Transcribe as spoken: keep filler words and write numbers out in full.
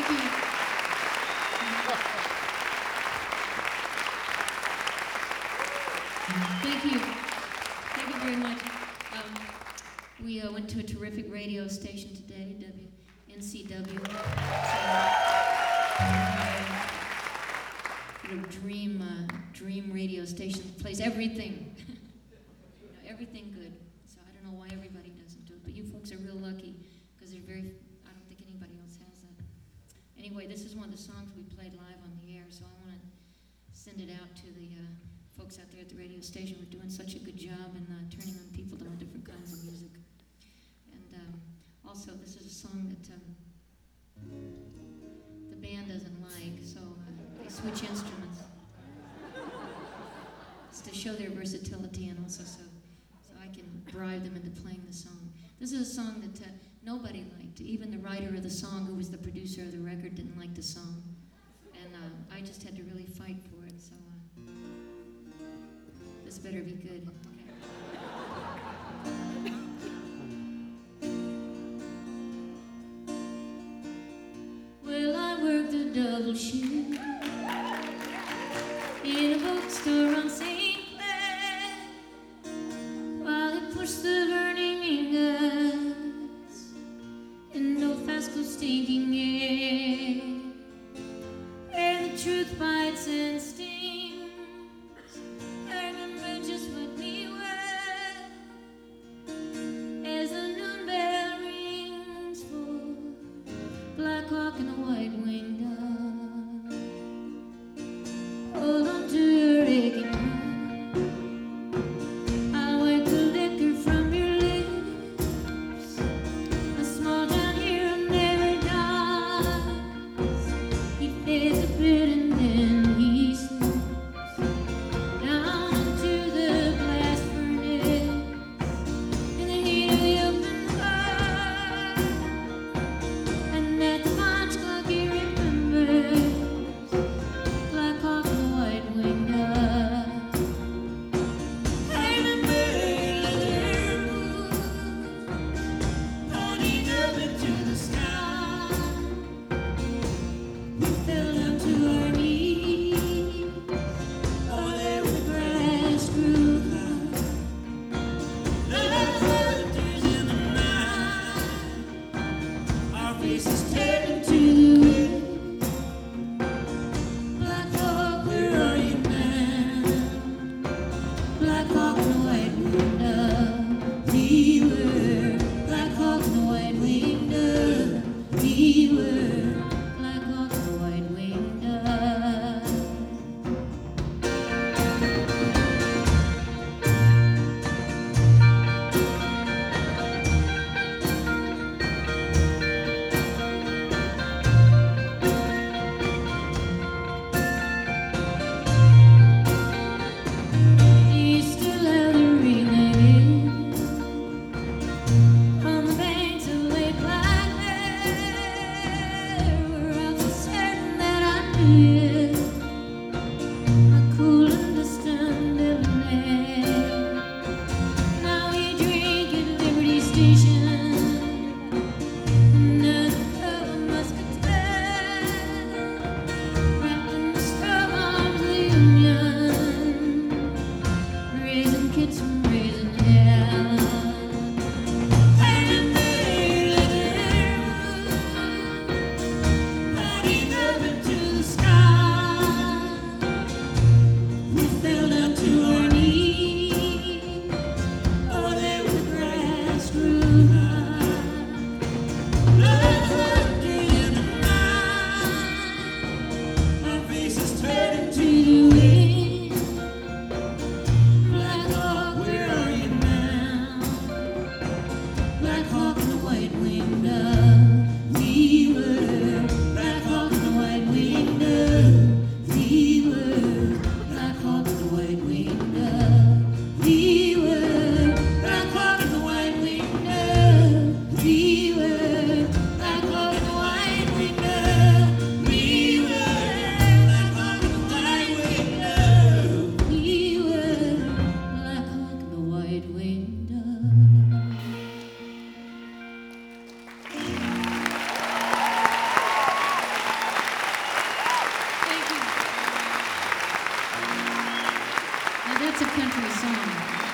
Thank you. Thank you very much. Um, we uh, went to a terrific radio station today, W N C W. It's a, a dream, uh, dream radio station that plays everything. You know, everything good. So I don't know why everybody doesn't do it, but you folks are real lucky because they're very. I don't think anybody else has that. Anyway, this is one of the songs we played live on the air, so I want to send it out to the. Uh, folks out there at the radio station were doing such a good job in uh, turning on people to all different kinds of music. And um, also, this is a song that um, the band doesn't like, so uh, they switch instruments. It's to show their versatility and also so, so I can bribe them into playing the song. This is a song that uh, nobody liked. Even the writer of the song, who was the producer of the record, didn't like the song. And uh, I just had to really fight for it, so... Uh, This better be good. Well, I worked a double shift in a bookstore on Saint Clair while they pushed the burning ingots in no Fasco stinking air, where the truth bites and stings. Just what we were, as the noon bell rings for Black Hawk and a white-winged dove. Hold on to your aching heart. I'll wipe the liquor from your lips. A small town hero never dies. He fades a bit and then he slips. Sky. that's a country song.